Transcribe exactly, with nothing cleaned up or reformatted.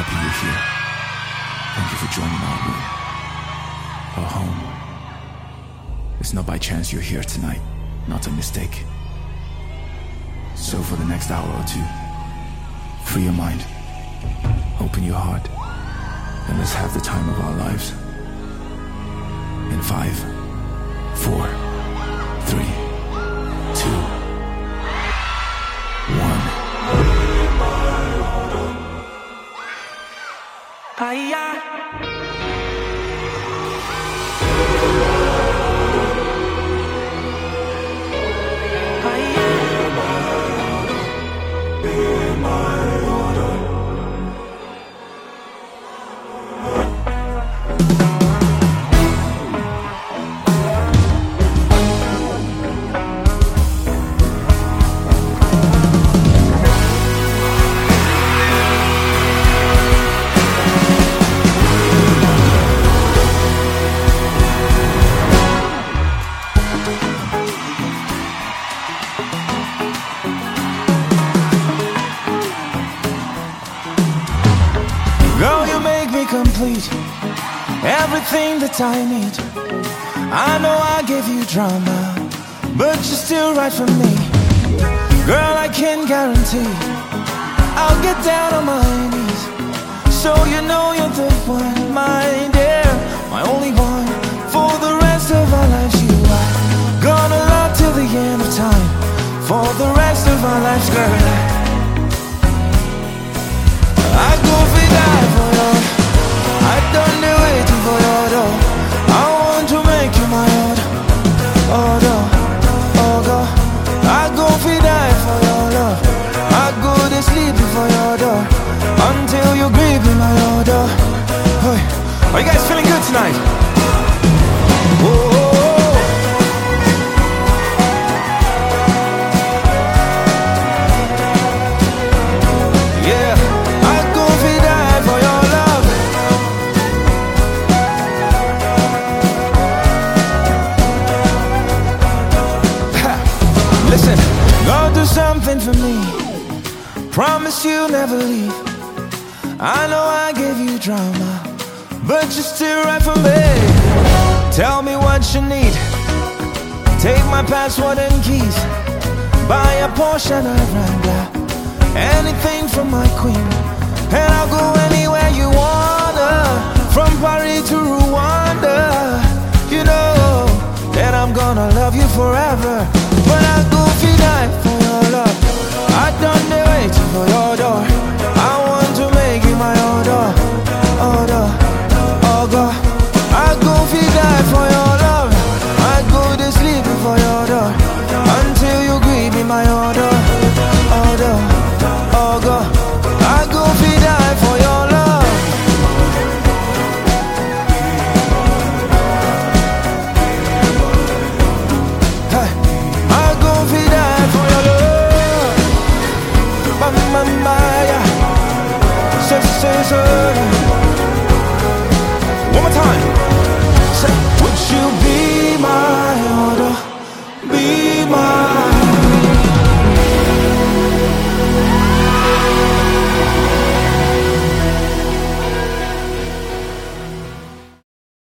happy you're here. Thank you for joining our room, our home. It's not by chance you're here tonight, not a mistake. So for the next hour or two, free your mind, open your heart, and let's have the time of our lives. In five, four, three, two, one. Girl, you make me complete, everything that I need. I know I gave you drama, but you're still right for me. Girl, I can guarantee I'll get down on my knees, so you know you're the one, my dear, my only one. For the rest of our lives you are gonna love till the end of time. For the rest of our lives, girl, I go for that for you. I done the waiting for you, though. I want to make you my order, order, order. I go for that for your love. I go to sleep for your door until you give me my order. Hey, are you guys feeling good tonight? Whoa. Listen, go do something for me. Promise you'll never leave. I know I gave you drama, but you're still right for me. Tell me what you need. Take my password and keys. Buy a Porsche and a Wrangler, anything from my queen. And I'll go anywhere you wanna, from Paris to Rwanda. You know that I'm gonna love you forever.